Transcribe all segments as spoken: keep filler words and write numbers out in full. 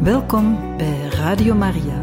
Welkom bij Radio Maria.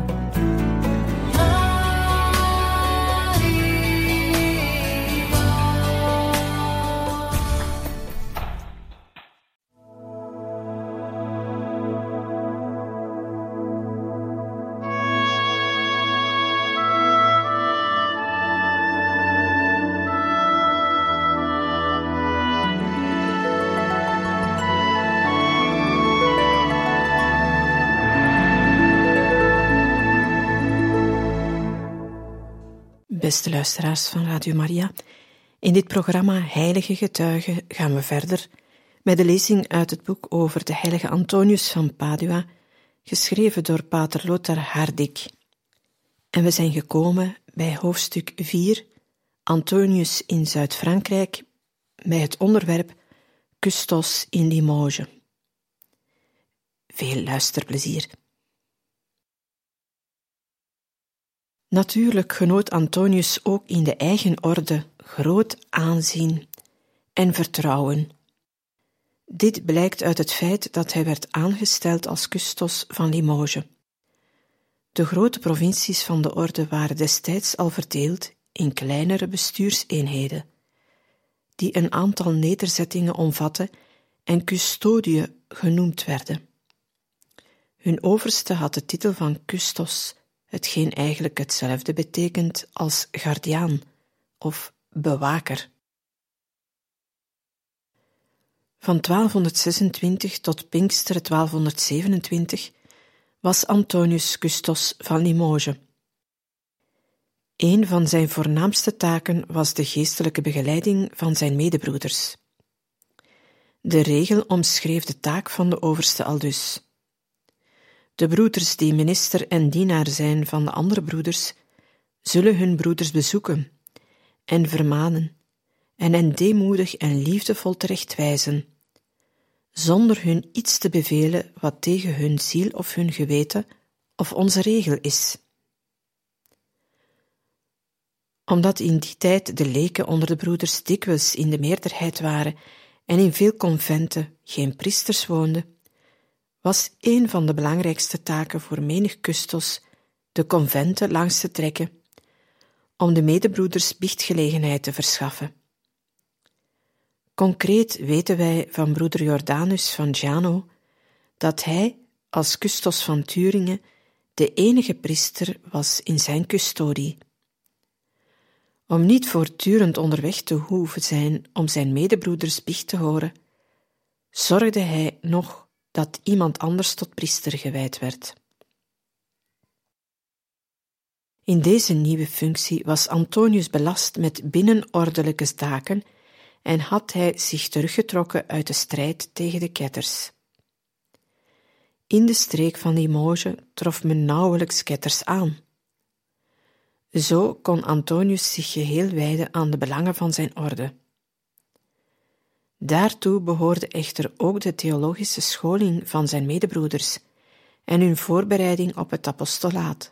Beste luisteraars van Radio Maria, in dit programma Heilige Getuigen gaan we verder met de lezing uit het boek over de heilige Antonius van Padua, geschreven door pater Lothar Hardik. En we zijn gekomen bij hoofdstuk vier, Antonius in Zuid-Frankrijk, bij het onderwerp Custos in Limoges. Veel luisterplezier. Natuurlijk genoot Antonius ook in de eigen orde groot aanzien en vertrouwen. Dit blijkt uit het feit dat hij werd aangesteld als custos van Limoges. De grote provincies van de orde waren destijds al verdeeld in kleinere bestuurseenheden, die een aantal nederzettingen omvatten en custodie genoemd werden. Hun overste had de titel van custos, hetgeen eigenlijk hetzelfde betekent als gardiaan of bewaker. Van twaalfhonderdzesentwintig tot Pinkster twaalfhonderdzevenentwintig was Antonius custos van Limoges. Een van zijn voornaamste taken was de geestelijke begeleiding van zijn medebroeders. De regel omschreef de taak van de overste aldus: de broeders die minister en dienaar zijn van de andere broeders, zullen hun broeders bezoeken en vermanen en hen deemoedig en liefdevol terechtwijzen, zonder hun iets te bevelen wat tegen hun ziel of hun geweten of onze regel is. Omdat in die tijd de leken onder de broeders dikwijls in de meerderheid waren en in veel conventen geen priesters woonden, was een van de belangrijkste taken voor menig custos de conventen langs te trekken, om de medebroeders biechtgelegenheid te verschaffen. Concreet weten wij van broeder Jordanus van Giano dat hij, als custos van Thuringen, de enige priester was in zijn custodie. Om niet voortdurend onderweg te hoeven zijn om zijn medebroeders biecht te horen, zorgde hij nog dat iemand anders tot priester gewijd werd. In deze nieuwe functie was Antonius belast met binnenordelijke taken en had hij zich teruggetrokken uit de strijd tegen de ketters. In de streek van Limoges trof men nauwelijks ketters aan. Zo kon Antonius zich geheel wijden aan de belangen van zijn orde. Daartoe behoorde echter ook de theologische scholing van zijn medebroeders en hun voorbereiding op het apostolaat.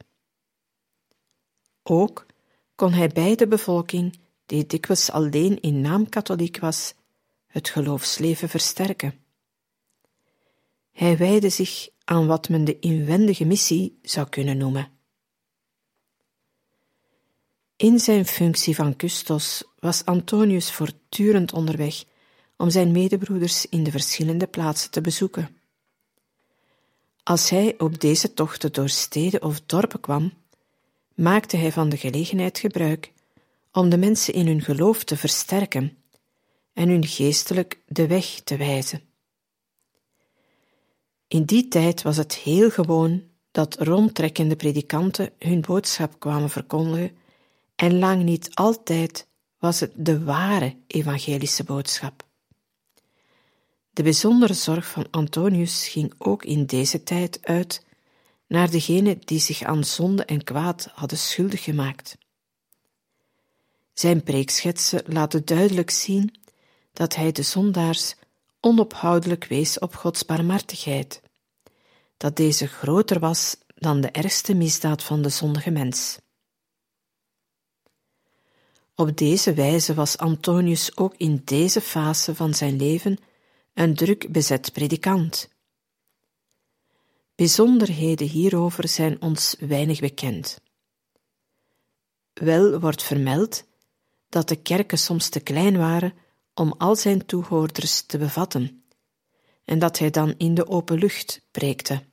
Ook kon hij bij de bevolking, die dikwijls alleen in naam katholiek was, het geloofsleven versterken. Hij wijdde zich aan wat men de inwendige missie zou kunnen noemen. In zijn functie van custos was Antonius voortdurend onderweg om zijn medebroeders in de verschillende plaatsen te bezoeken. Als hij op deze tochten door steden of dorpen kwam, maakte hij van de gelegenheid gebruik om de mensen in hun geloof te versterken en hun geestelijk de weg te wijzen. In die tijd was het heel gewoon dat rondtrekkende predikanten hun boodschap kwamen verkondigen en lang niet altijd was het de ware evangelische boodschap. De bijzondere zorg van Antonius ging ook in deze tijd uit naar degenen die zich aan zonde en kwaad hadden schuldig gemaakt. Zijn preekschetsen laten duidelijk zien dat hij de zondaars onophoudelijk wees op Gods barmhartigheid, dat deze groter was dan de ergste misdaad van de zondige mens. Op deze wijze was Antonius ook in deze fase van zijn leven een druk bezet predikant. Bijzonderheden hierover zijn ons weinig bekend. Wel wordt vermeld dat de kerken soms te klein waren om al zijn toehoorders te bevatten, en dat hij dan in de open lucht preekte.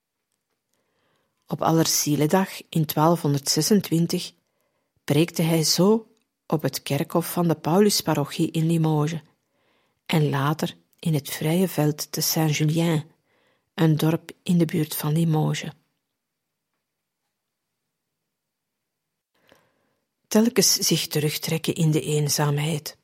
Op Allerzielendag in twaalfhonderdzesentwintig preekte hij zo op het kerkhof van de Paulusparochie in Limoges en later in het vrije veld te Saint-Julien, een dorp in de buurt van Limoges. Telkens zich terugtrekken in de eenzaamheid.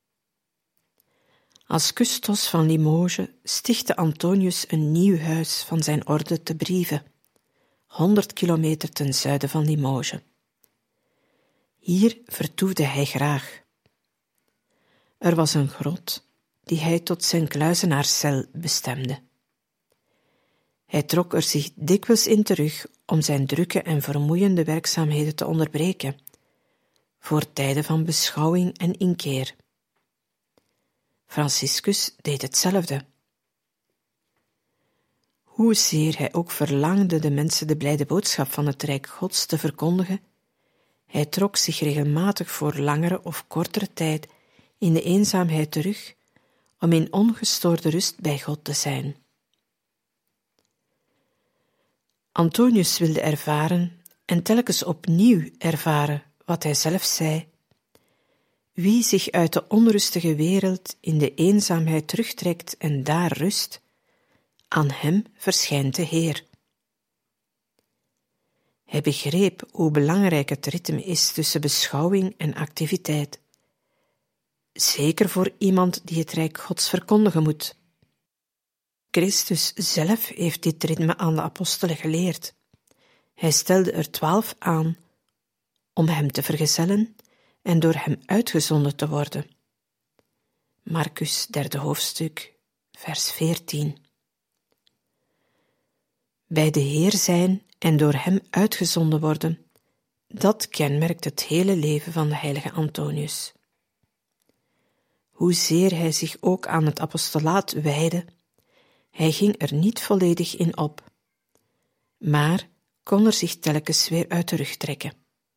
Als custos van Limoges stichtte Antonius een nieuw huis van zijn orde te Brive, honderd kilometer ten zuiden van Limoges. Hier vertoefde hij graag. Er was een grot die hij tot zijn kluizenaarscel bestemde. Hij trok er zich dikwijls in terug om zijn drukke en vermoeiende werkzaamheden te onderbreken, voor tijden van beschouwing en inkeer. Franciscus deed hetzelfde. Hoezeer hij ook verlangde de mensen de blijde boodschap van het Rijk Gods te verkondigen, hij trok zich regelmatig voor langere of kortere tijd in de eenzaamheid terug, om in ongestoorde rust bij God te zijn. Antonius wilde ervaren en telkens opnieuw ervaren wat hij zelf zei. Wie zich uit de onrustige wereld in de eenzaamheid terugtrekt en daar rust, aan hem verschijnt de Heer. Hij begreep hoe belangrijk het ritme is tussen beschouwing en activiteit. Zeker voor iemand die het Rijk Gods verkondigen moet. Christus zelf heeft dit ritme aan de apostelen geleerd. Hij stelde er twaalf aan om hem te vergezellen en door hem uitgezonden te worden. Marcus, derde hoofdstuk, vers veertien. Bij de Heer zijn en door hem uitgezonden worden, dat kenmerkt het hele leven van de heilige Antonius. Hoezeer hij zich ook aan het apostolaat wijdde, hij ging er niet volledig in op, maar kon er zich telkens weer uit terugtrekken.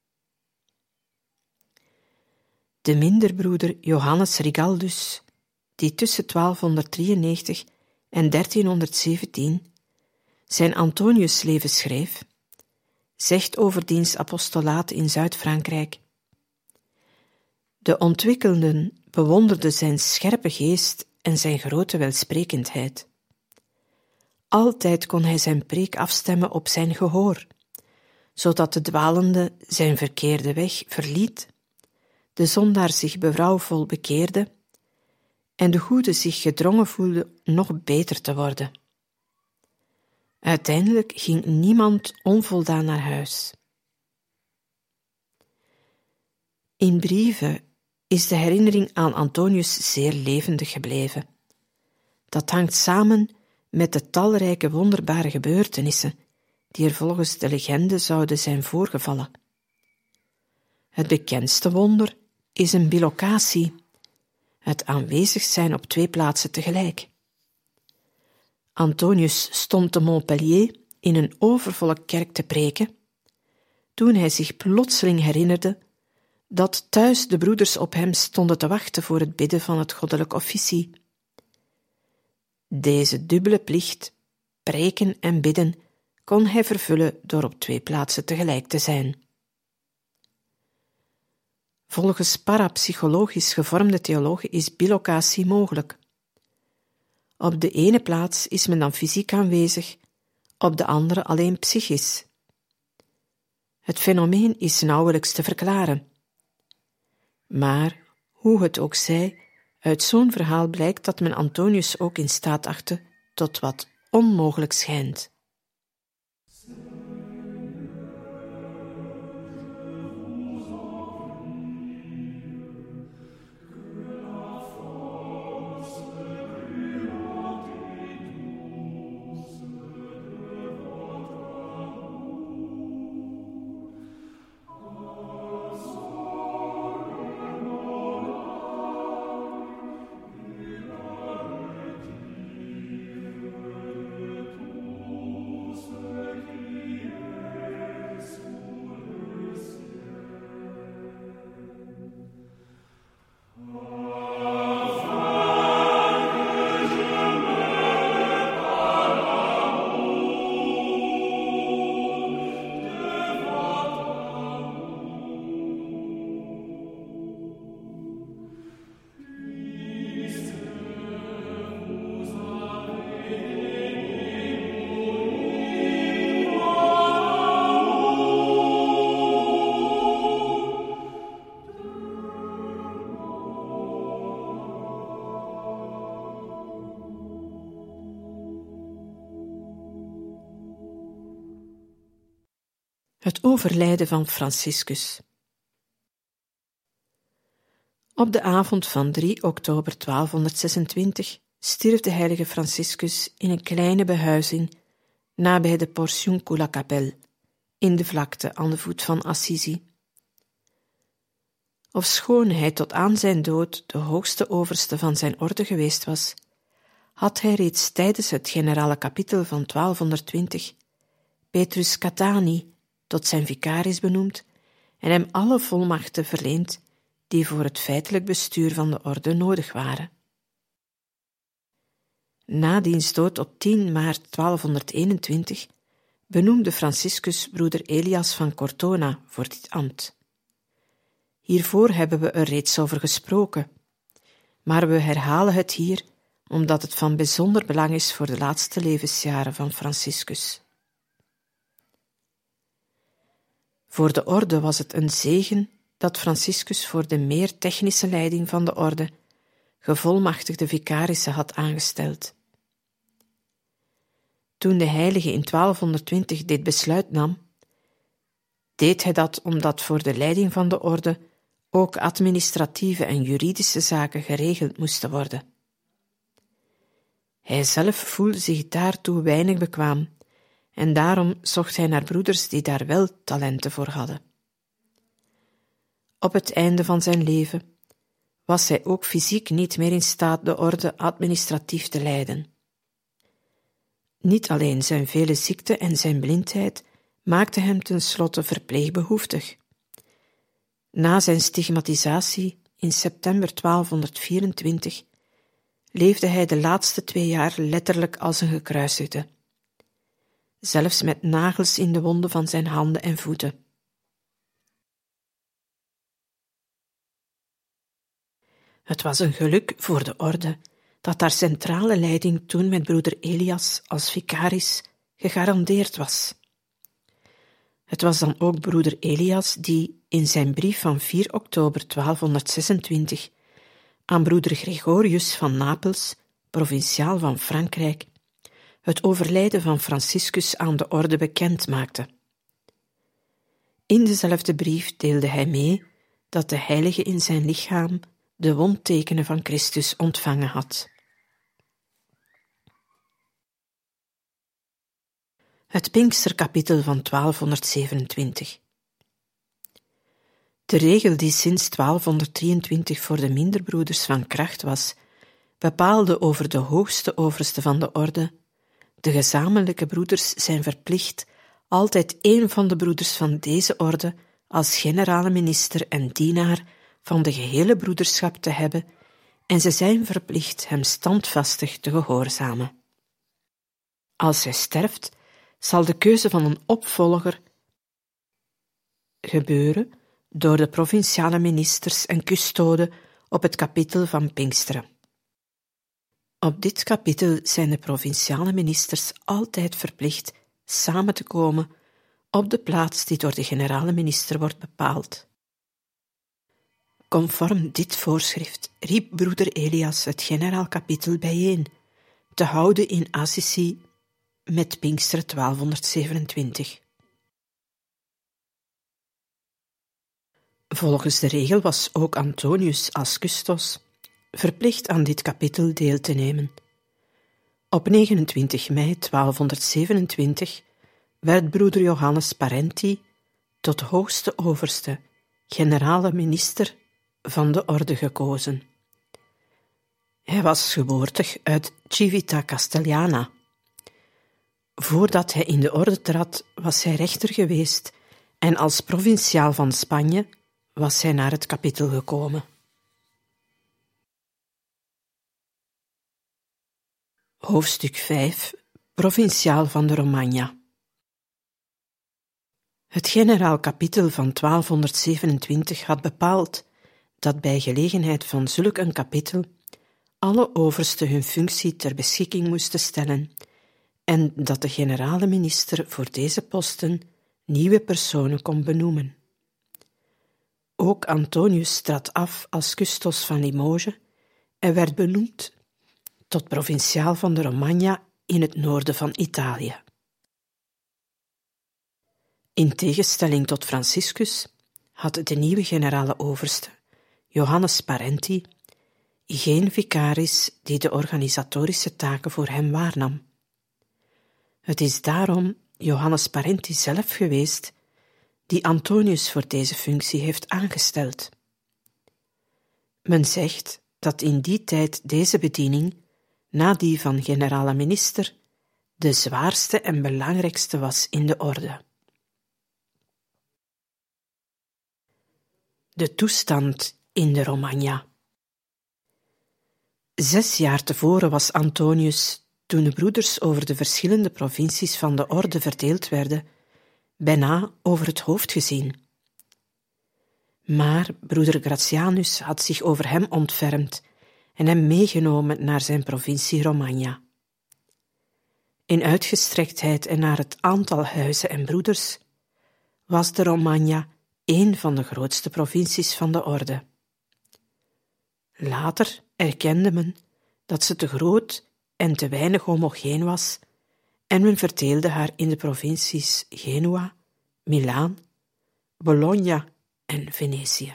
De minderbroeder Johannes Rigaldus, die tussen twaalfhonderddrieënnegentig en dertienhonderdzeventien zijn Antoniusleven schreef, zegt over diens apostolaat in Zuid-Frankrijk: de ontwikkelden bewonderden zijn scherpe geest en zijn grote welsprekendheid. Altijd kon hij zijn preek afstemmen op zijn gehoor, zodat de dwalende zijn verkeerde weg verliet, de zondaar zich berouwvol bekeerde en de goede zich gedrongen voelde nog beter te worden. Uiteindelijk ging niemand onvoldaan naar huis. In brieven is de herinnering aan Antonius zeer levendig gebleven. Dat hangt samen met de talrijke wonderbare gebeurtenissen die er volgens de legende zouden zijn voorgevallen. Het bekendste wonder is een bilocatie, het aanwezig zijn op twee plaatsen tegelijk. Antonius stond te Montpellier in een overvolle kerk te preken, toen hij zich plotseling herinnerde dat thuis de broeders op hem stonden te wachten voor het bidden van het goddelijk officie. Deze dubbele plicht, preken en bidden, kon hij vervullen door op twee plaatsen tegelijk te zijn. Volgens parapsychologisch gevormde theologen is bilocatie mogelijk. Op de ene plaats is men dan fysiek aanwezig, op de andere alleen psychisch. Het fenomeen is nauwelijks te verklaren. Maar, hoe het ook zij, uit zo'n verhaal blijkt dat men Antonius ook in staat achtte tot wat onmogelijk schijnt. Het overlijden van Franciscus. Op de avond van drie oktober twaalfhonderdzesentwintig stierf de heilige Franciscus in een kleine behuizing nabij de Porciuncula-kapel in de vlakte aan de voet van Assisi. Ofschoon hij tot aan zijn dood de hoogste overste van zijn orde geweest was, had hij reeds tijdens het generale kapitel van twaalfhonderdtwintig Petrus Cattani tot zijn vicaris benoemd en hem alle volmachten verleend die voor het feitelijk bestuur van de orde nodig waren. Na diens dood op tien maart twaalfhonderdeenentwintig benoemde Franciscus broeder Elias van Cortona voor dit ambt. Hiervoor hebben we er reeds over gesproken, maar we herhalen het hier omdat het van bijzonder belang is voor de laatste levensjaren van Franciscus. Voor de orde was het een zegen dat Franciscus voor de meer technische leiding van de orde gevolmachtigde vicarissen had aangesteld. Toen de heilige in twaalfhonderdtwintig dit besluit nam, deed hij dat omdat voor de leiding van de orde ook administratieve en juridische zaken geregeld moesten worden. Hij zelf voelde zich daartoe weinig bekwaam en daarom zocht hij naar broeders die daar wel talenten voor hadden. Op het einde van zijn leven was hij ook fysiek niet meer in staat de orde administratief te leiden. Niet alleen zijn vele ziekte en zijn blindheid maakten hem tenslotte verpleegbehoeftig. Na zijn stigmatisatie in september twaalfhonderdvierentwintig leefde hij de laatste twee jaar letterlijk als een gekruisigde, zelfs met nagels in de wonden van zijn handen en voeten. Het was een geluk voor de orde dat haar centrale leiding toen met broeder Elias als vicaris gegarandeerd was. Het was dan ook broeder Elias die in zijn brief van vier oktober twaalfhonderdzesentwintig aan broeder Gregorius van Napels, provinciaal van Frankrijk, het overlijden van Franciscus aan de orde bekend maakte. In dezelfde brief deelde hij mee dat de heilige in zijn lichaam de wondtekenen van Christus ontvangen had. Het Pinksterkapitel van twaalfhonderdzevenentwintig. De regel die sinds twaalfhonderddrieëntwintig voor de minderbroeders van kracht was, bepaalde over de hoogste overste van de orde: de gezamenlijke broeders zijn verplicht altijd één van de broeders van deze orde als generale minister en dienaar van de gehele broederschap te hebben en ze zijn verplicht hem standvastig te gehoorzamen. Als hij sterft, zal de keuze van een opvolger gebeuren door de provinciale ministers en custoden op het kapitel van Pinksteren. Op dit kapitel zijn de provinciale ministers altijd verplicht samen te komen op de plaats die door de generale minister wordt bepaald. Conform dit voorschrift riep broeder Elias het generaal kapitel bijeen, te houden in Assisi met Pinkster twaalfhonderdzevenentwintig. Volgens de regel was ook Antonius als custos verplicht aan dit kapitel deel te nemen. Op negenentwintig mei twaalfhonderdzevenentwintig werd broeder Johannes Parenti tot hoogste overste, generale minister van de orde gekozen. Hij was geboortig uit Civita Castellana. Voordat hij in de orde trad, was hij rechter geweest en als provinciaal van Spanje was hij naar het kapitel gekomen. Hoofdstuk vijf. Provinciaal van de Romagna. Het generaal kapitel van twaalfhonderdzevenentwintig had bepaald dat bij gelegenheid van zulk een kapitel alle oversten hun functie ter beschikking moesten stellen en dat de generale minister voor deze posten nieuwe personen kon benoemen. Ook Antonius trad af als custos van Limoges en werd benoemd tot provinciaal van de Romagna in het noorden van Italië. In tegenstelling tot Franciscus had de nieuwe generale overste, Johannes Parenti, geen vicaris die de organisatorische taken voor hem waarnam. Het is daarom Johannes Parenti zelf geweest die Antonius voor deze functie heeft aangesteld. Men zegt dat in die tijd deze bediening, na die van generale minister, de zwaarste en belangrijkste was in de orde. De toestand in de Romagna. Zes jaar tevoren was Antonius, toen de broeders over de verschillende provincies van de orde verdeeld werden, bijna over het hoofd gezien. Maar broeder Gratianus had zich over hem ontfermd en hem meegenomen naar zijn provincie Romagna. In uitgestrektheid en naar het aantal huizen en broeders was de Romagna een van de grootste provincies van de orde. Later erkende men dat ze te groot en te weinig homogeen was en men verdeelde haar in de provincies Genua, Milaan, Bologna en Venetië.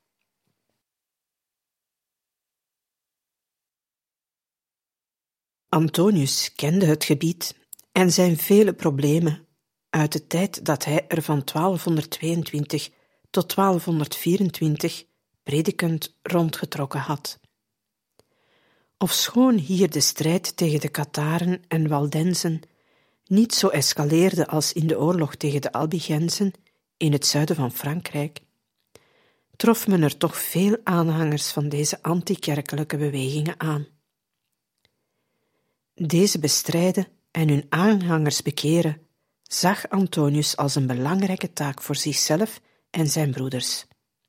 Antonius kende het gebied en zijn vele problemen uit de tijd dat hij er van twaalfhonderdtweeëntwintig tot twaalfhonderdvierentwintig predikend rondgetrokken had. Ofschoon hier de strijd tegen de Katharen en Waldenzen niet zo escaleerde als in de oorlog tegen de Albigenzen in het zuiden van Frankrijk, trof men er toch veel aanhangers van deze antikerkelijke bewegingen aan. Deze bestrijden en hun aanhangers bekeren zag Antonius als een belangrijke taak voor zichzelf en zijn broeders.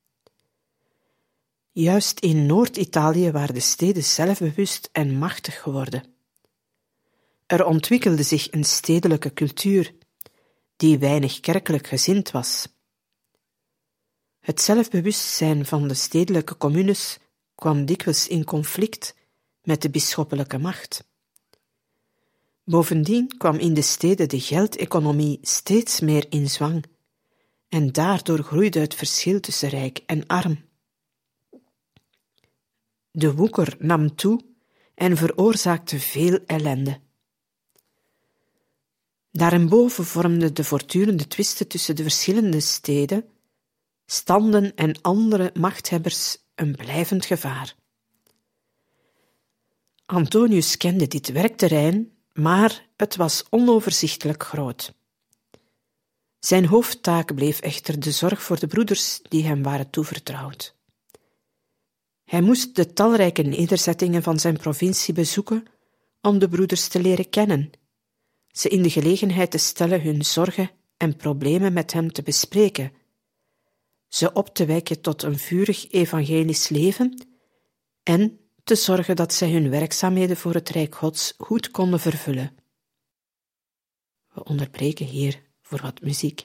Juist in Noord-Italië waren de steden zelfbewust en machtig geworden. Er ontwikkelde zich een stedelijke cultuur die weinig kerkelijk gezind was. Het zelfbewustzijn van de stedelijke communes kwam dikwijls in conflict met de bisschoppelijke macht. Bovendien kwam in de steden de geldeconomie steeds meer in zwang en daardoor groeide het verschil tussen rijk en arm. De woeker nam toe en veroorzaakte veel ellende. Daarenboven vormden de voortdurende twisten tussen de verschillende steden, standen en andere machthebbers een blijvend gevaar. Antonius kende dit werkterrein, maar het was onoverzichtelijk groot. Zijn hoofdtaak bleef echter de zorg voor de broeders die hem waren toevertrouwd. Hij moest de talrijke nederzettingen van zijn provincie bezoeken om de broeders te leren kennen, ze in de gelegenheid te stellen hun zorgen en problemen met hem te bespreken, ze op te wekken tot een vurig evangelisch leven en te zorgen dat zij hun werkzaamheden voor het Rijk Gods goed konden vervullen. We onderbreken hier voor wat muziek.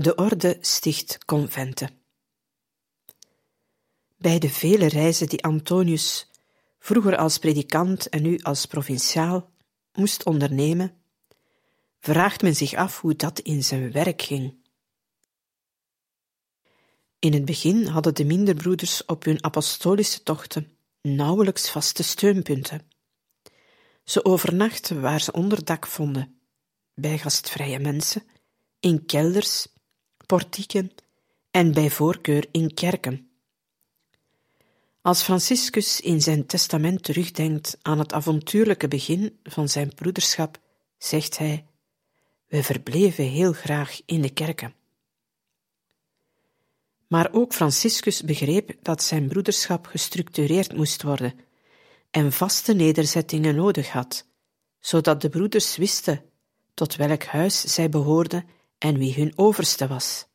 De orde sticht conventen. Bij de vele reizen die Antonius, vroeger als predikant en nu als provinciaal, moest ondernemen, vraagt men zich af hoe dat in zijn werk ging. In het begin hadden de minderbroeders op hun apostolische tochten nauwelijks vaste steunpunten. Ze overnachten waar ze onderdak vonden, bij gastvrije mensen, in kelders, portieken en bij voorkeur in kerken. Als Franciscus in zijn testament terugdenkt aan het avontuurlijke begin van zijn broederschap, zegt hij: we verbleven heel graag in de kerken. Maar ook Franciscus begreep dat zijn broederschap gestructureerd moest worden en vaste nederzettingen nodig had, zodat de broeders wisten tot welk huis zij behoorden en wie hun overste was.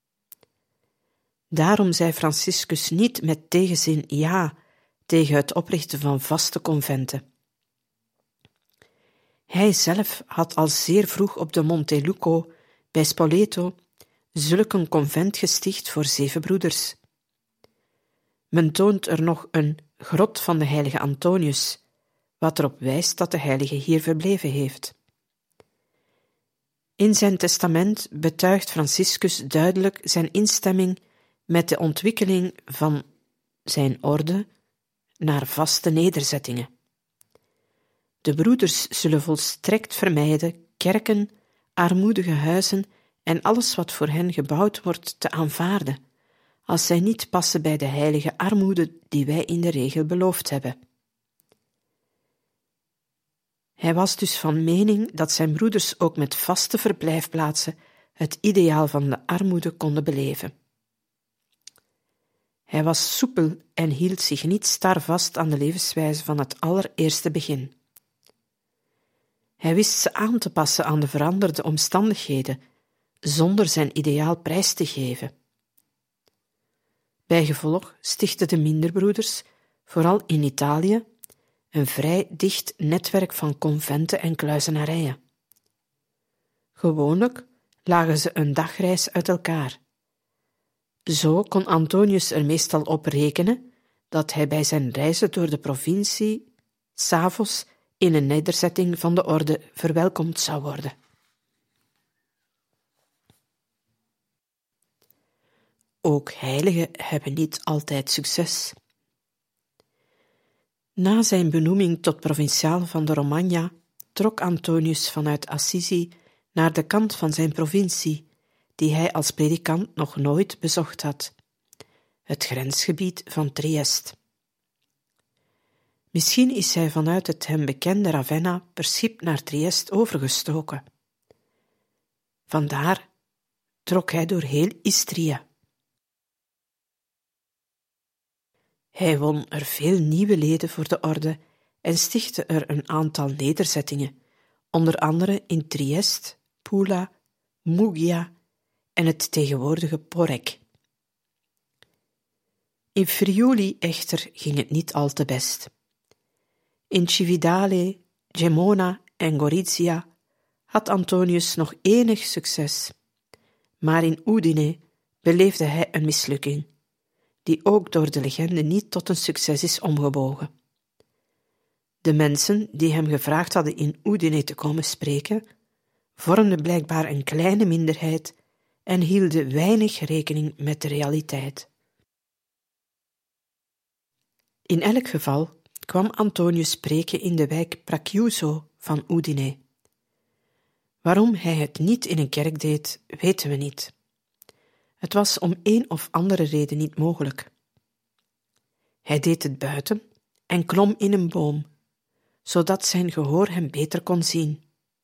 Daarom zei Franciscus niet met tegenzin ja tegen het oprichten van vaste conventen. Hij zelf had al zeer vroeg op de Monte Luco bij Spoleto zulk een convent gesticht voor zeven broeders. Men toont er nog een grot van de heilige Antonius, wat erop wijst dat de heilige hier verbleven heeft. In zijn testament betuigt Franciscus duidelijk zijn instemming met de ontwikkeling van zijn orde naar vaste nederzettingen. De broeders zullen volstrekt vermijden kerken, armoedige huizen en alles wat voor hen gebouwd wordt te aanvaarden, als zij niet passen bij de heilige armoede die wij in de regel beloofd hebben. Hij was dus van mening dat zijn broeders ook met vaste verblijfplaatsen het ideaal van de armoede konden beleven. Hij was soepel en hield zich niet star vast aan de levenswijze van het allereerste begin. Hij wist ze aan te passen aan de veranderde omstandigheden, zonder zijn ideaal prijs te geven. Bijgevolg stichtten de minderbroeders, vooral in Italië, een vrij dicht netwerk van conventen en kluizenarijen. Gewoonlijk lagen ze een dagreis uit elkaar. Zo kon Antonius er meestal op rekenen dat hij bij zijn reizen door de provincie 's avonds in een nederzetting van de orde verwelkomd zou worden. Ook heiligen hebben niet altijd succes. Na zijn benoeming tot provinciaal van de Romagna trok Antonius vanuit Assisi naar de kant van zijn provincie, die hij als predikant nog nooit bezocht had, het grensgebied van Triest. Misschien is hij vanuit het hem bekende Ravenna per schip naar Triest overgestoken. Vandaar trok hij door heel Istria. Hij won er veel nieuwe leden voor de orde en stichtte er een aantal nederzettingen, onder andere in Triest, Pula, Muggia en het tegenwoordige Porrec. In Friuli echter ging het niet al te best. In Cividale, Gemona en Gorizia had Antonius nog enig succes, maar in Udine beleefde hij een mislukking, die ook door de legende niet tot een succes is omgebogen. De mensen die hem gevraagd hadden in Udine te komen spreken, vormden blijkbaar een kleine minderheid en hielden weinig rekening met de realiteit. In elk geval kwam Antonius spreken in de wijk Prachiuso van Udine. Waarom hij het niet in een kerk deed, weten we niet. Het was om een of andere reden niet mogelijk. Hij deed het buiten en klom in een boom, zodat zijn gehoor hem beter kon zien.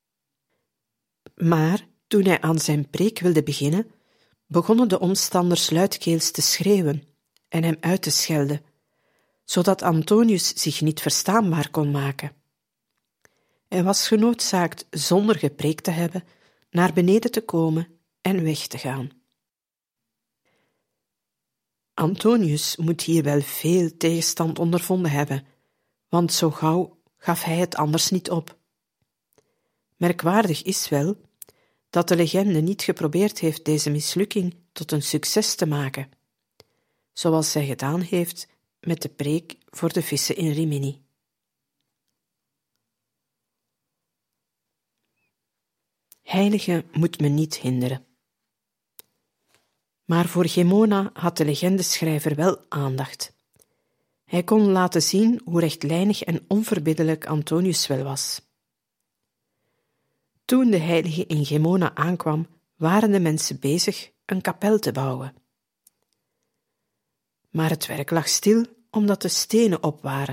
Maar toen hij aan zijn preek wilde beginnen, begonnen de omstanders luidkeels te schreeuwen en hem uit te schelden, zodat Antonius zich niet verstaanbaar kon maken. Hij was genoodzaakt, zonder gepreekt te hebben, naar beneden te komen en weg te gaan. Antonius moet hier wel veel tegenstand ondervonden hebben, want zo gauw gaf hij het anders niet op. Merkwaardig is wel dat de legende niet geprobeerd heeft deze mislukking tot een succes te maken, zoals zij gedaan heeft met de preek voor de vissen in Rimini. Heilige moet men niet hinderen. Maar voor Gemona had de legendeschrijver wel aandacht. Hij kon laten zien hoe rechtlijnig en onverbiddelijk Antonius wel was. Toen de heilige in Gemona aankwam, waren de mensen bezig een kapel te bouwen. Maar het werk lag stil omdat de stenen op waren.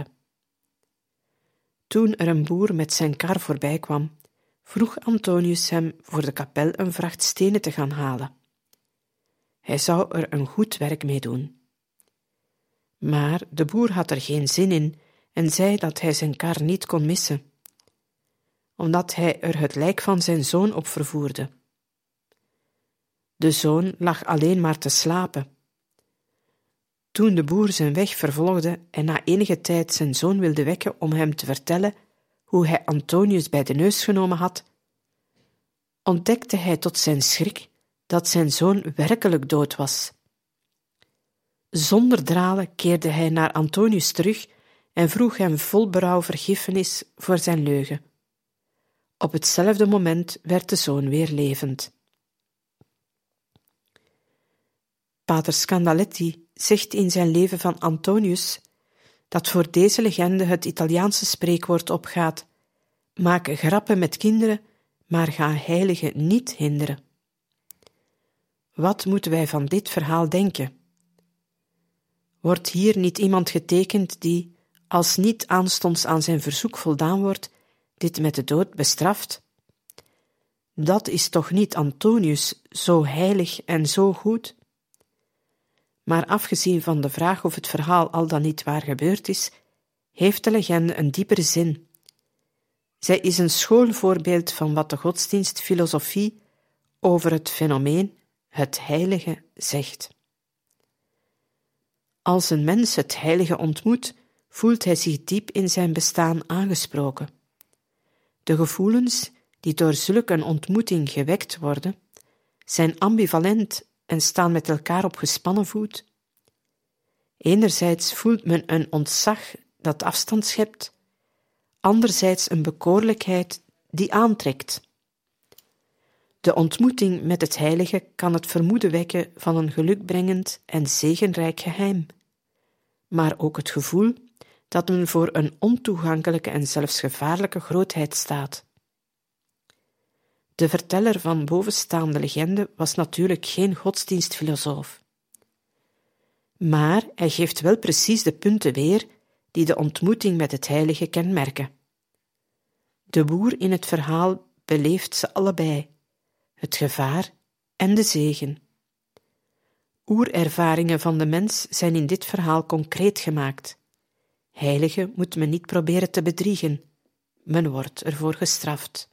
Toen er een boer met zijn kar voorbij kwam, vroeg Antonius hem voor de kapel een vracht stenen te gaan halen. Hij zou er een goed werk mee doen. Maar de boer had er geen zin in en zei dat hij zijn kar niet kon missen, omdat hij er het lijk van zijn zoon op vervoerde. De zoon lag alleen maar te slapen. Toen de boer zijn weg vervolgde en na enige tijd zijn zoon wilde wekken om hem te vertellen hoe hij Antonius bij de neus genomen had, ontdekte hij tot zijn schrik dat zijn zoon werkelijk dood was. Zonder dralen keerde hij naar Antonius terug en vroeg hem vol berouw vergiffenis voor zijn leugen. Op hetzelfde moment werd de zoon weer levend. Pater Scandaletti zegt in zijn leven van Antonius dat voor deze legende het Italiaanse spreekwoord opgaat: maak grappen met kinderen, maar ga heiligen niet hinderen. Wat moeten wij van dit verhaal denken? Wordt hier niet iemand getekend die, als niet aanstonds aan zijn verzoek voldaan wordt, dit met de dood bestraft? Dat is toch niet Antonius, zo heilig en zo goed? Maar afgezien van de vraag of het verhaal al dan niet waar gebeurd is, heeft de legende een diepere zin. Zij is een schoolvoorbeeld van wat de godsdienstfilosofie over het fenomeen, het heilige, zegt. Als een mens het heilige ontmoet, voelt hij zich diep in zijn bestaan aangesproken. De gevoelens die door zulk een ontmoeting gewekt worden, zijn ambivalent en staan met elkaar op gespannen voet. Enerzijds voelt men een ontzag dat afstand schept, anderzijds een bekoorlijkheid die aantrekt. De ontmoeting met het heilige kan het vermoeden wekken van een gelukbrengend en zegenrijk geheim, maar ook het gevoel dat men voor een ontoegankelijke en zelfs gevaarlijke grootheid staat. De verteller van bovenstaande legende was natuurlijk geen godsdienstfilosoof. Maar hij geeft wel precies de punten weer die de ontmoeting met het heilige kenmerken. De boer in het verhaal beleeft ze allebei, het gevaar en de zegen. Oerervaringen van de mens zijn in dit verhaal concreet gemaakt. Heilige moet men niet proberen te bedriegen, men wordt ervoor gestraft.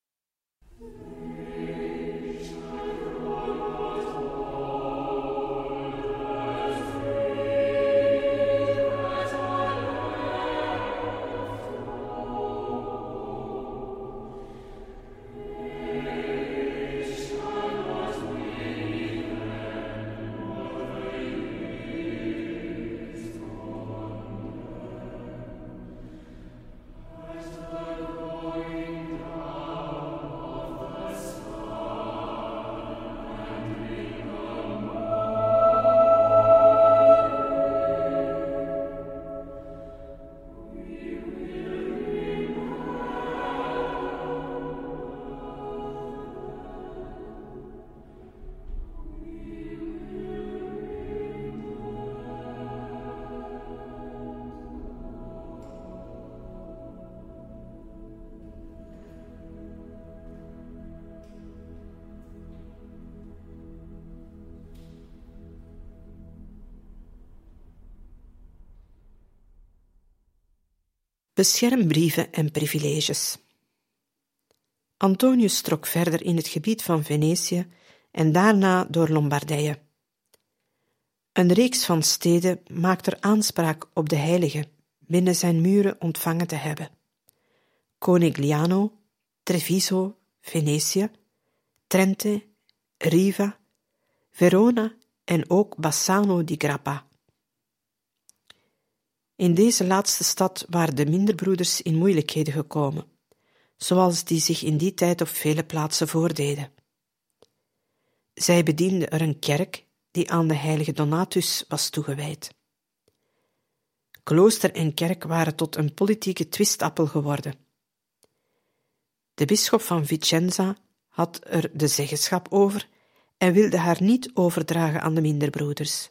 Beschermbrieven en privileges. Antonius trok verder in het gebied van Venetië en daarna door Lombardije. Een reeks van steden maakt er aanspraak op de heilige binnen zijn muren ontvangen te hebben. Conegliano, Treviso, Venetië, Trente, Riva, Verona en ook Bassano di Grappa. In deze laatste stad waren de minderbroeders in moeilijkheden gekomen, zoals die zich in die tijd op vele plaatsen voordeden. Zij bedienden er een kerk die aan de heilige Donatus was toegewijd. Klooster en kerk waren tot een politieke twistappel geworden. De bisschop van Vicenza had er de zeggenschap over en wilde haar niet overdragen aan de minderbroeders.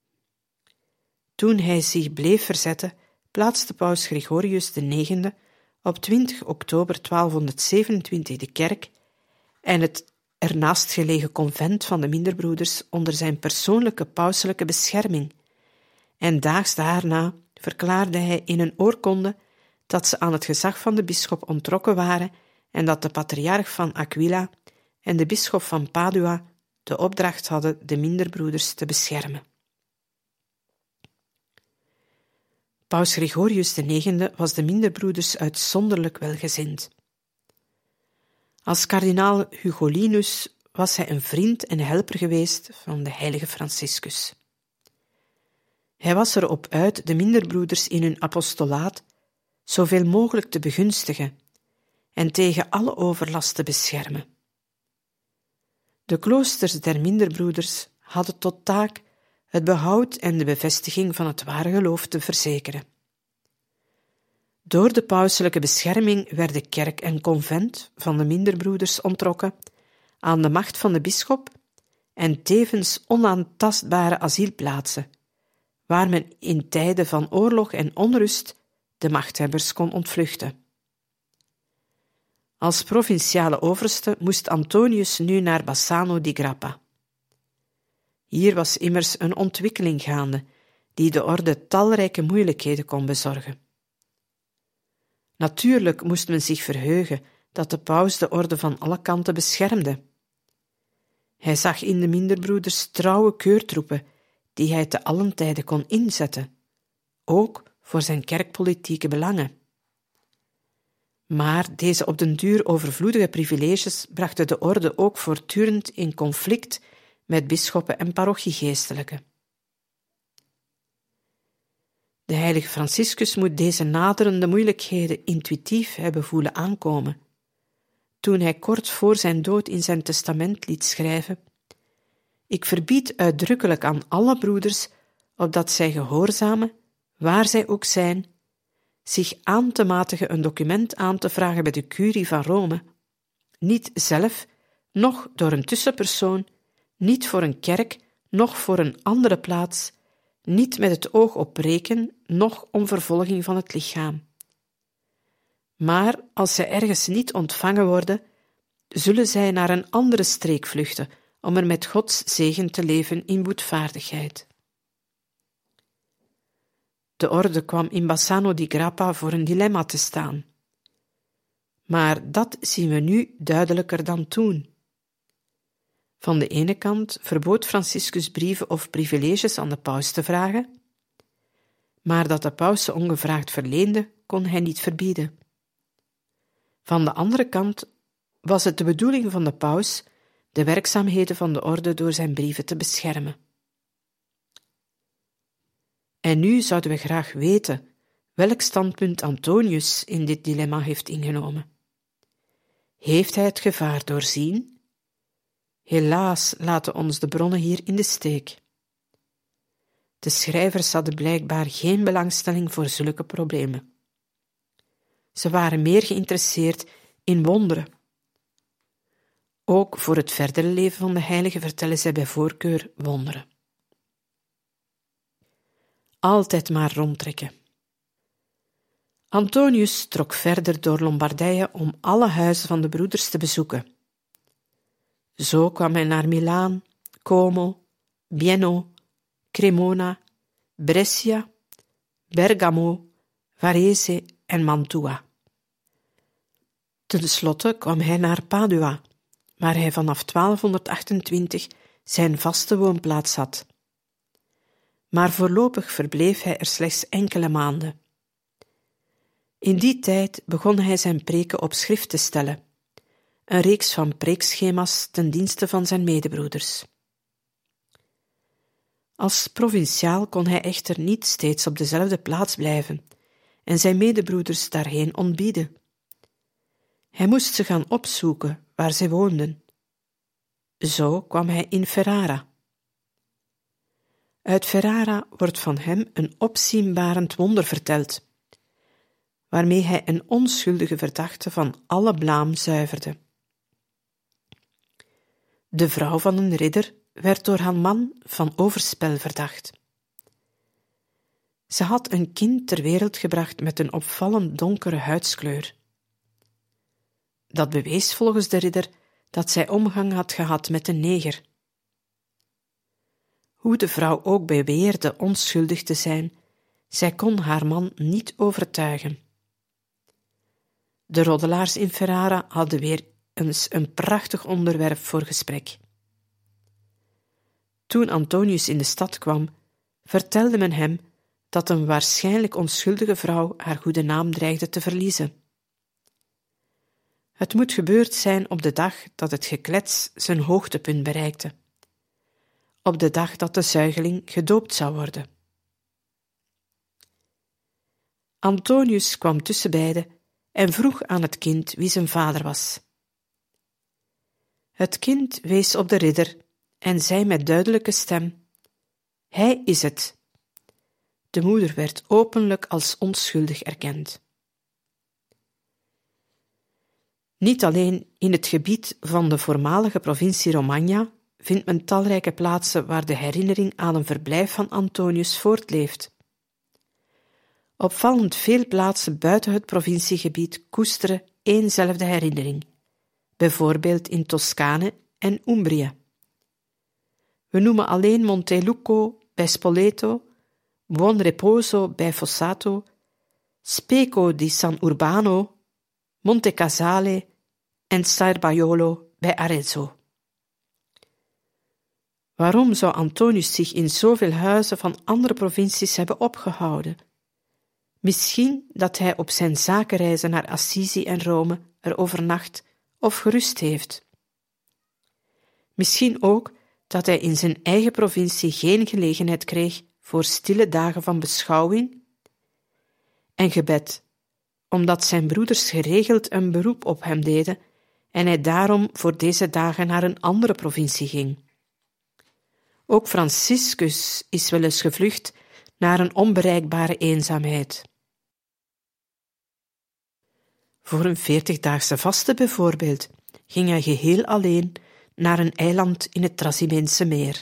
Toen hij zich bleef verzetten, plaatste paus Gregorius de negende op twintig oktober twaalfhonderdzevenentwintig de kerk en het ernaast gelegen convent van de minderbroeders onder zijn persoonlijke pauselijke bescherming, en daags daarna verklaarde hij in een oorkonde dat ze aan het gezag van de bisschop onttrokken waren en dat de patriarch van Aquila en de bisschop van Padua de opdracht hadden de minderbroeders te beschermen. Paus Gregorius de negende was de minderbroeders uitzonderlijk welgezind. Als kardinaal Hugolinus was hij een vriend en helper geweest van de heilige Franciscus. Hij was erop uit de minderbroeders in hun apostolaat zoveel mogelijk te begunstigen en tegen alle overlast te beschermen. De kloosters der minderbroeders hadden tot taak het behoud en de bevestiging van het ware geloof te verzekeren. Door de pauselijke bescherming werden kerk en convent van de minderbroeders onttrokken aan de macht van de bisschop en tevens onaantastbare asielplaatsen, waar men in tijden van oorlog en onrust de machthebbers kon ontvluchten. Als provinciale overste moest Antonius nu naar Bassano di Grappa. Hier was immers een ontwikkeling gaande die de orde talrijke moeilijkheden kon bezorgen. Natuurlijk moest men zich verheugen dat de paus de orde van alle kanten beschermde. Hij zag in de minderbroeders trouwe keurtroepen die hij te allen tijde kon inzetten, ook voor zijn kerkpolitieke belangen. Maar deze op den duur overvloedige privileges brachten de orde ook voortdurend in conflict met bisschoppen en parochiegeestelijken. De heilige Franciscus moet deze naderende moeilijkheden intuïtief hebben voelen aankomen, toen hij kort voor zijn dood in zijn testament liet schrijven: Ik verbied uitdrukkelijk aan alle broeders, opdat zij gehoorzamen, waar zij ook zijn, zich aan te matigen een document aan te vragen bij de curie van Rome, niet zelf, noch door een tussenpersoon, niet voor een kerk, noch voor een andere plaats, niet met het oog op preken, noch om vervolging van het lichaam. Maar als zij ergens niet ontvangen worden, zullen zij naar een andere streek vluchten, om er met Gods zegen te leven in boetvaardigheid. De orde kwam in Bassano di Grappa voor een dilemma te staan. Maar dat zien we nu duidelijker dan toen. Van de ene kant verbood Franciscus brieven of privileges aan de paus te vragen, maar dat de paus ze ongevraagd verleende, kon hij niet verbieden. Van de andere kant was het de bedoeling van de paus de werkzaamheden van de orde door zijn brieven te beschermen. En nu zouden we graag weten welk standpunt Antonius in dit dilemma heeft ingenomen. Heeft hij het gevaar doorzien? Helaas laten ons de bronnen hier in de steek. De schrijvers hadden blijkbaar geen belangstelling voor zulke problemen. Ze waren meer geïnteresseerd in wonderen. Ook voor het verdere leven van de heilige vertellen zij bij voorkeur wonderen. Altijd maar rondtrekken. Antonius trok verder door Lombardije om alle huizen van de broeders te bezoeken. Zo kwam hij naar Milaan, Como, Bienno, Cremona, Brescia, Bergamo, Varese en Mantua. Ten slotte kwam hij naar Padua, waar hij vanaf twaalfhonderdachtentwintig zijn vaste woonplaats had. Maar voorlopig verbleef hij er slechts enkele maanden. In die tijd begon hij zijn preken op schrift te stellen, een reeks van preekschema's ten dienste van zijn medebroeders. Als provinciaal kon hij echter niet steeds op dezelfde plaats blijven en zijn medebroeders daarheen ontbieden. Hij moest ze gaan opzoeken waar zij woonden. Zo kwam hij in Ferrara. Uit Ferrara wordt van hem een opzienbarend wonder verteld, waarmee hij een onschuldige verdachte van alle blaam zuiverde. De vrouw van een ridder werd door haar man van overspel verdacht. Ze had een kind ter wereld gebracht met een opvallend donkere huidskleur. Dat bewees volgens de ridder dat zij omgang had gehad met een neger. Hoe de vrouw ook beweerde onschuldig te zijn, zij kon haar man niet overtuigen. De roddelaars in Ferrara hadden weer eens een prachtig onderwerp voor gesprek. Toen Antonius in de stad kwam, vertelde men hem dat een waarschijnlijk onschuldige vrouw haar goede naam dreigde te verliezen. Het moet gebeurd zijn op de dag dat het geklets zijn hoogtepunt bereikte, op de dag dat de zuigeling gedoopt zou worden. Antonius kwam tussen beiden en vroeg aan het kind wie zijn vader was. Het kind wees op de ridder en zei met duidelijke stem: Hij is het. De moeder werd openlijk als onschuldig erkend. Niet alleen in het gebied van de voormalige provincie Romagna vindt men talrijke plaatsen waar de herinnering aan een verblijf van Antonius voortleeft. Opvallend veel plaatsen buiten het provinciegebied koesteren éénzelfde herinnering, bijvoorbeeld in Toscane en Umbrië. We noemen alleen Montelucco bij Spoleto, Buon Reposo bij Fossato, Speco di San Urbano, Monte Casale en Starbaiolo bij Arezzo. Waarom zou Antonius zich in zoveel huizen van andere provincies hebben opgehouden? Misschien dat hij op zijn zakenreizen naar Assisi en Rome er overnacht of gerust heeft. Misschien ook dat hij in zijn eigen provincie geen gelegenheid kreeg voor stille dagen van beschouwing en gebed, omdat zijn broeders geregeld een beroep op hem deden en hij daarom voor deze dagen naar een andere provincie ging. Ook Franciscus is wel eens gevlucht naar een onbereikbare eenzaamheid. Voor een veertigdaagse vaste bijvoorbeeld ging hij geheel alleen naar een eiland in het Trasimeense meer.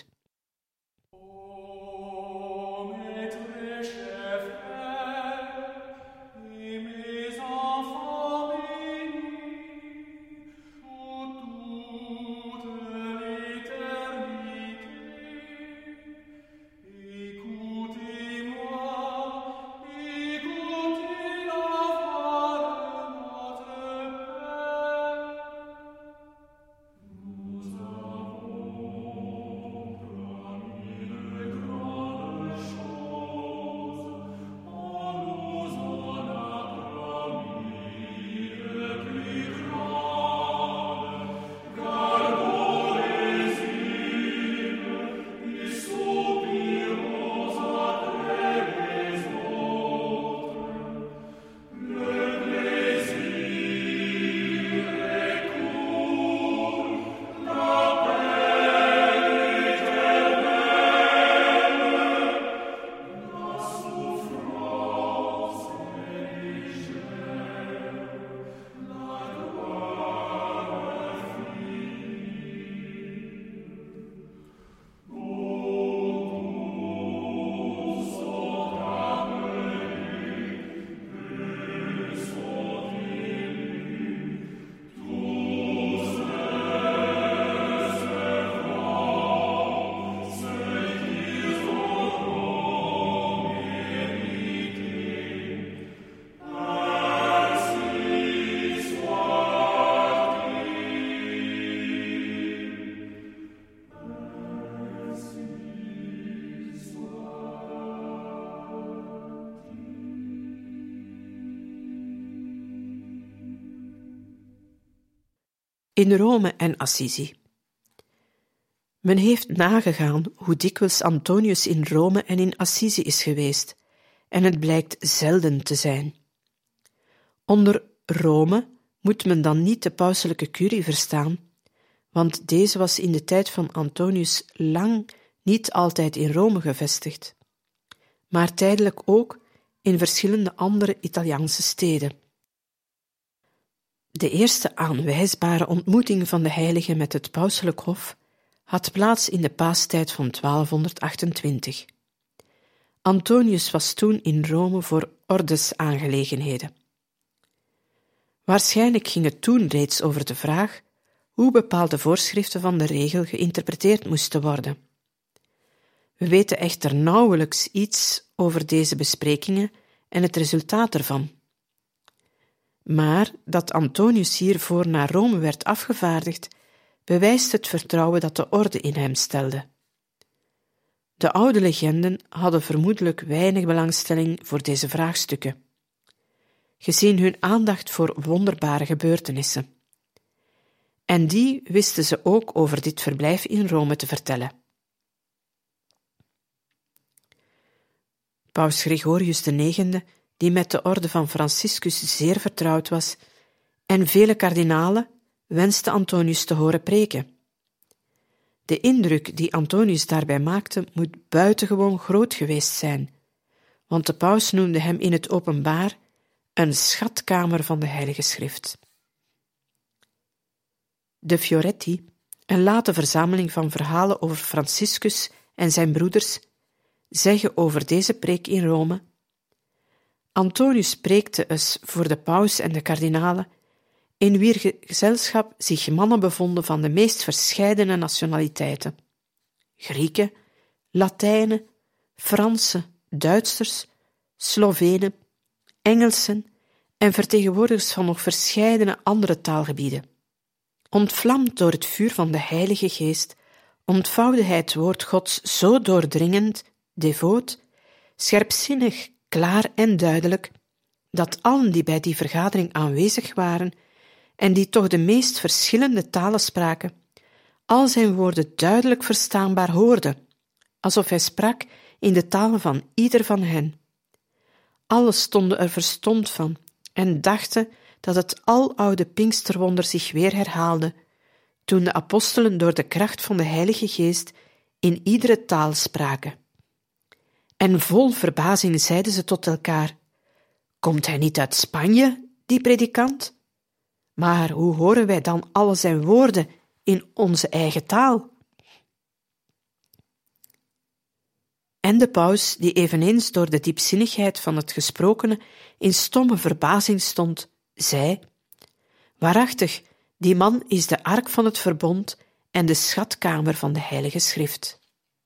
in Rome en Assisi. Men heeft nagegaan hoe dikwijls Antonius in Rome en in Assisi is geweest, en het blijkt zelden te zijn. Onder Rome moet men dan niet de pauselijke curie verstaan, want deze was in de tijd van Antonius lang niet altijd in Rome gevestigd, maar tijdelijk ook in verschillende andere Italiaanse steden. De eerste aanwijsbare ontmoeting van de heilige met het pauselijk hof had plaats in de paastijd van twaalfhonderdachtentwintig. Antonius was toen in Rome voor ordesaangelegenheden. Waarschijnlijk ging het toen reeds over de vraag hoe bepaalde voorschriften van de regel geïnterpreteerd moesten worden. We weten echter nauwelijks iets over deze besprekingen en het resultaat ervan. Maar dat Antonius hiervoor naar Rome werd afgevaardigd, bewijst het vertrouwen dat de orde in hem stelde. De oude legenden hadden vermoedelijk weinig belangstelling voor deze vraagstukken, gezien hun aandacht voor wonderbare gebeurtenissen. En die wisten ze ook over dit verblijf in Rome te vertellen. Paus Gregorius de negende, die met de orde van Franciscus zeer vertrouwd was, en vele kardinalen, wenste Antonius te horen preken. De indruk die Antonius daarbij maakte moet buitengewoon groot geweest zijn, want de paus noemde hem in het openbaar een schatkamer van de Heilige Schrift. De Fioretti, een late verzameling van verhalen over Franciscus en zijn broeders, zeggen over deze preek in Rome: Antonius preekte eens voor de paus en de kardinalen, in wier gezelschap zich mannen bevonden van de meest verscheidene nationaliteiten: Grieken, Latijnen, Fransen, Duitsers, Slovenen, Engelsen en vertegenwoordigers van nog verscheidene andere taalgebieden. Ontvlamd door het vuur van de Heilige Geest, ontvouwde hij het woord Gods zo doordringend, devoot, scherpzinnig, klaar en duidelijk, dat allen die bij die vergadering aanwezig waren en die toch de meest verschillende talen spraken, al zijn woorden duidelijk verstaanbaar hoorden, alsof hij sprak in de taal van ieder van hen. Allen stonden er verstomd van en dachten dat het aloude Pinksterwonder zich weer herhaalde, toen de apostelen door de kracht van de Heilige Geest in iedere taal spraken. En vol verbazing zeiden ze tot elkaar: Komt hij niet uit Spanje, die predikant? Maar hoe horen wij dan alle zijn woorden in onze eigen taal? En de paus, die eveneens door de diepzinnigheid van het gesprokene in stomme verbazing stond, zei: Waarachtig, die man is de ark van het verbond en de schatkamer van de Heilige Schrift.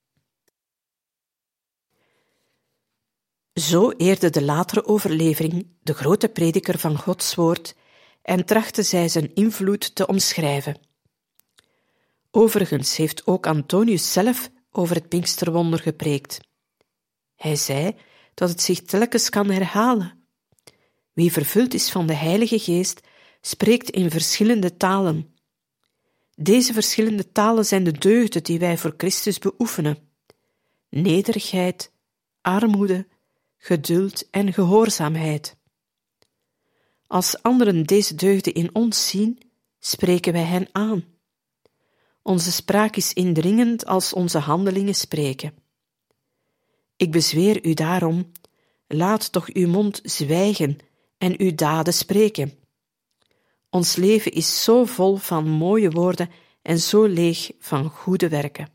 Zo eerde de latere overlevering de grote prediker van Gods woord en trachtte zij zijn invloed te omschrijven. Overigens heeft ook Antonius zelf over het Pinksterwonder gepreekt. Hij zei dat het zich telkens kan herhalen. Wie vervuld is van de Heilige Geest, spreekt in verschillende talen. Deze verschillende talen zijn de deugden die wij voor Christus beoefenen: nederigheid, armoede, geduld en gehoorzaamheid. Als anderen deze deugden in ons zien, spreken wij hen aan. Onze spraak is indringend als onze handelingen spreken. Ik bezweer u daarom, laat toch uw mond zwijgen en uw daden spreken. Ons leven is zo vol van mooie woorden en zo leeg van goede werken.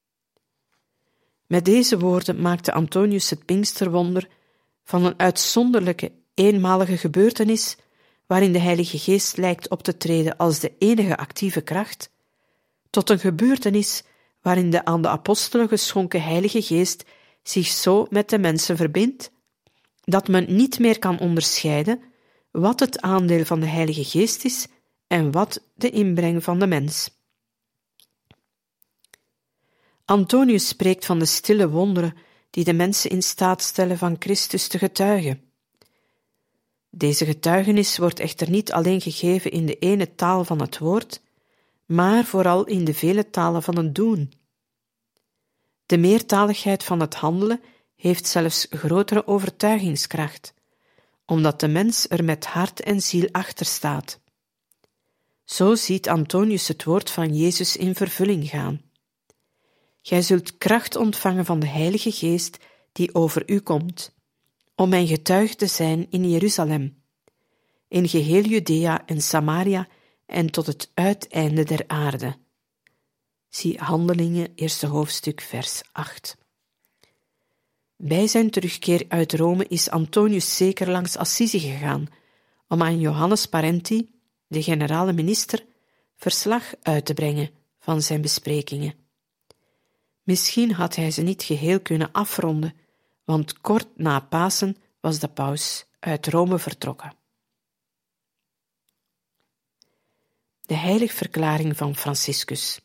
Met deze woorden maakte Antonius het Pinksterwonder van een uitzonderlijke, eenmalige gebeurtenis, waarin de Heilige Geest lijkt op te treden als de enige actieve kracht, tot een gebeurtenis waarin de aan de apostelen geschonken Heilige Geest zich zo met de mensen verbindt, dat men niet meer kan onderscheiden wat het aandeel van de Heilige Geest is en wat de inbreng van de mens. Antonius spreekt van de stille wonderen die de mensen in staat stellen van Christus te getuigen. Deze getuigenis wordt echter niet alleen gegeven in de ene taal van het woord, maar vooral in de vele talen van het doen. De meertaligheid van het handelen heeft zelfs grotere overtuigingskracht, omdat de mens er met hart en ziel achter staat. Zo ziet Antonius het woord van Jezus in vervulling gaan. Gij zult kracht ontvangen van de Heilige Geest die over u komt, om mijn getuige te zijn in Jeruzalem, in geheel Judea en Samaria en tot het uiteinde der aarde. Zie Handelingen, eerste hoofdstuk, vers acht. Bij zijn terugkeer uit Rome is Antonius zeker langs Assisi gegaan, om aan Johannes Parenti, de generale minister, verslag uit te brengen van zijn besprekingen. Misschien had hij ze niet geheel kunnen afronden, want kort na Pasen was de paus uit Rome vertrokken. De heiligverklaring van Franciscus.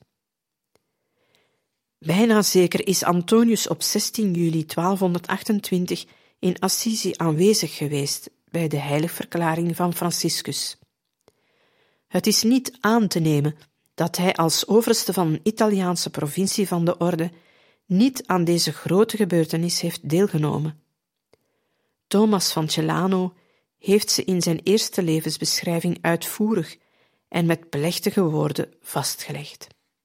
Bijna zeker is Antonius op zestien juli twaalfhonderdachtentwintig in Assisi aanwezig geweest bij de heiligverklaring van Franciscus. Het is niet aan te nemen dat hij als overste van een Italiaanse provincie van de orde niet aan deze grote gebeurtenis heeft deelgenomen. Thomas van Celano heeft ze in zijn eerste levensbeschrijving uitvoerig en met plechtige woorden vastgelegd.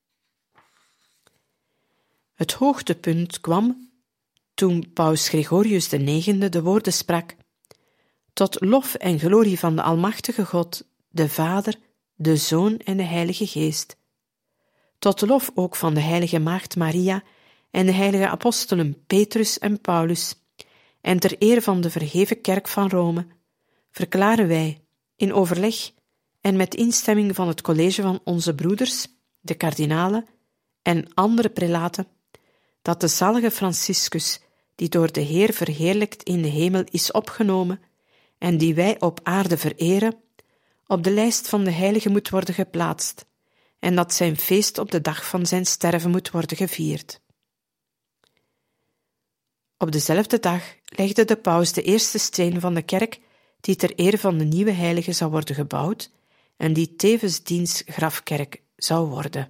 Het hoogtepunt kwam toen paus Gregorius de negende de woorden sprak: tot lof en glorie van de Almachtige God, de Vader, de Zoon en de Heilige Geest. Tot lof ook van de heilige Maagd Maria en de heilige apostelen Petrus en Paulus, en ter eer van de verheven kerk van Rome, verklaren wij, in overleg en met instemming van het college van onze broeders, de kardinalen en andere prelaten, dat de zalige Franciscus, die door de Heer verheerlijkt in de hemel is opgenomen en die wij op aarde vereren, op de lijst van de heiligen moet worden geplaatst en dat zijn feest op de dag van zijn sterven moet worden gevierd. Op dezelfde dag legde de paus de eerste steen van de kerk die ter ere van de nieuwe heilige zou worden gebouwd en die tevens diens grafkerk zou worden.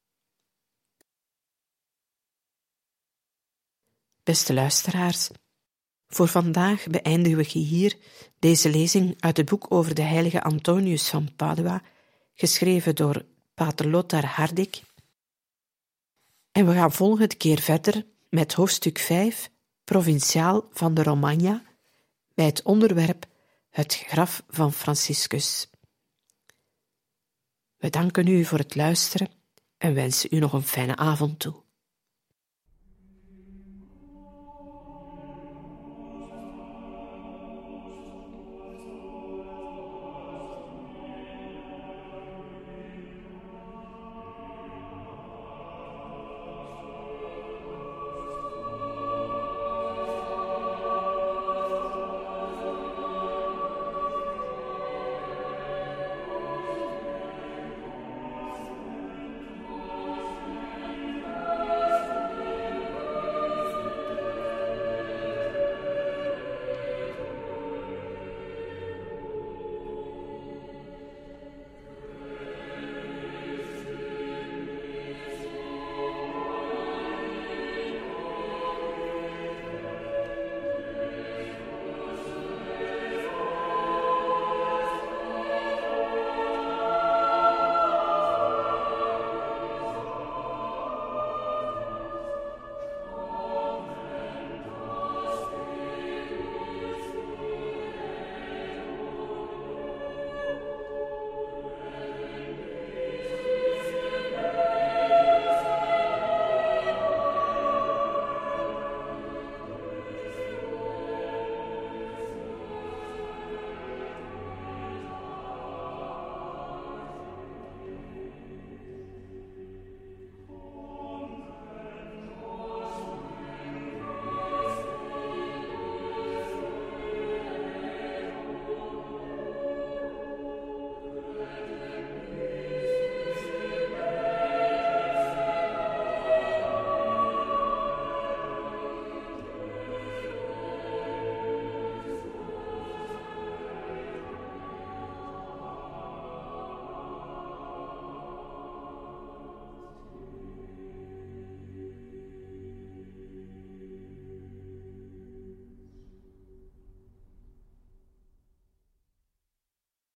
Beste luisteraars, voor vandaag beëindigen we hier deze lezing uit het boek over de heilige Antonius van Padua, geschreven door pater Lothar Hardik. En we gaan volgende keer verder met hoofdstuk vijf, provinciaal van de Romagna, bij het onderwerp het graf van Franciscus. We danken u voor het luisteren en wensen u nog een fijne avond toe.